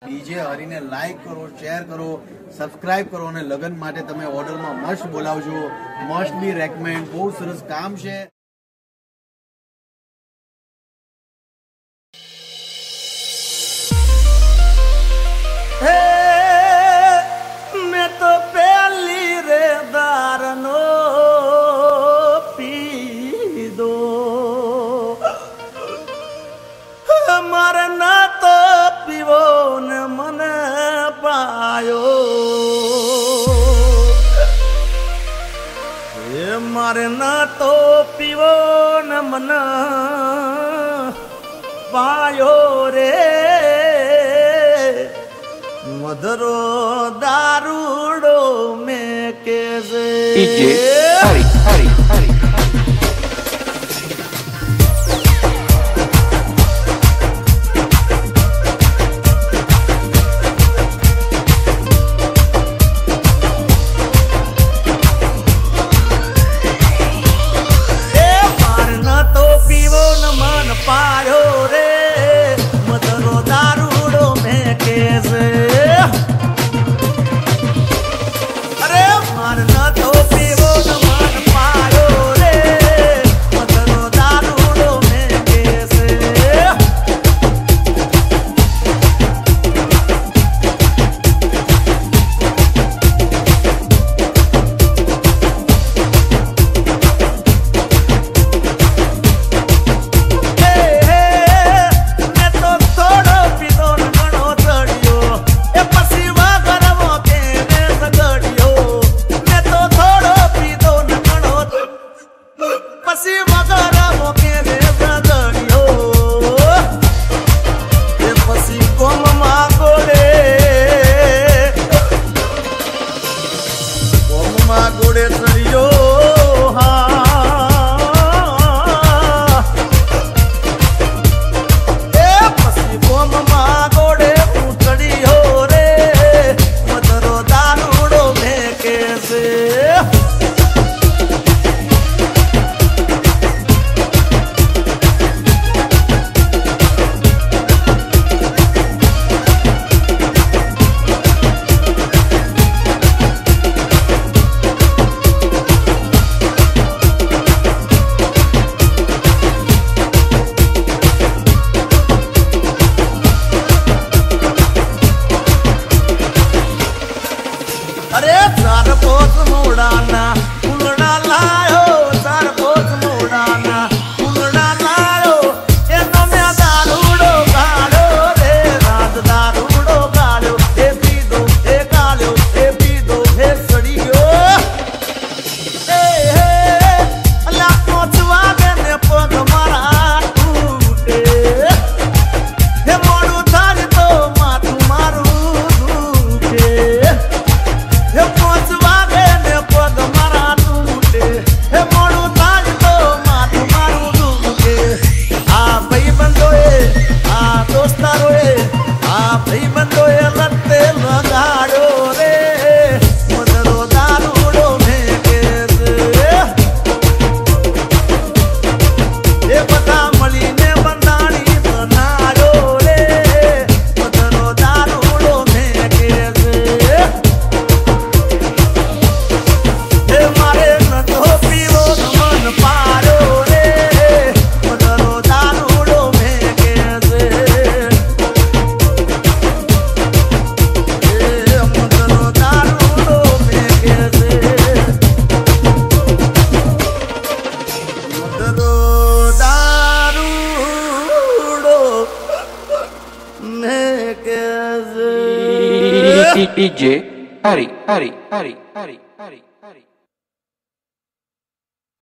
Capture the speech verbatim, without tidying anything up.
DJ હરીને like કરો, share કરો, સબસ્ક્રાઇબ કરો અને લગન માટે તમે ઓર્ડરમાં મસ્ત બોલાવજો. Must be recommend. બહુ સરસ કામ છે. મેં તો પહેલી રે દારનો પીધો, મારે ના તો પીવો ને મને પાયો. એ મારે ના તો પીવો ને મને પાયો રે. મધરો દારૂડો મેં કે ડીજે હરી હરી હરી પાયો રે. મધરો દારૂડો મેં કે અરે માર ન તો પીવો ન મન પાયો રે. મધરો દારૂડો મેં કે ગોળે ચડ્યો. હા એ પછી ગોમમાં ગોળે હું ચડ્યો રે. મધરો દારૂડો મેં કે છે. અરે ચાર પોત મોડાના ફૂલડા લાયો. ચાર પોત મોડાના ફૂલડા લાયો. એનો મેં દારૂડો ગાળ્યો રે. રાત દારૂડો ગાળ્યો. એ પીધો એ ગાળ્યો. એ પીધો એ સડી ગયો. એ હે અલ્યા પહોંચવા દે ને પગ મારા તૂટે. હે મોડું થાય તો માથું મારું દુખે. હે પહોંચવા દે ને પગ મારા તૂટે. હે મોડું થાય તો માથું મારું દુખે. આ ભાઈબંધોએ, આ દોસ્તારોએ, આ ભાઈબંધોએ રસ્તે લગાડ્યો રે. મધરો દારૂડો મેં કે એ બધા મળીને બંધાણી બનાડ્યો રે. મધરો દારૂડો મેં કે એ મારે નતો પીવો મન પાડ્યો રે. મધરો દારૂડો મેં કે એ મધરો દારૂડો મેં કે મધરો દારૂડો મેં કે ડીજે હરી હરી હરી હરી હરી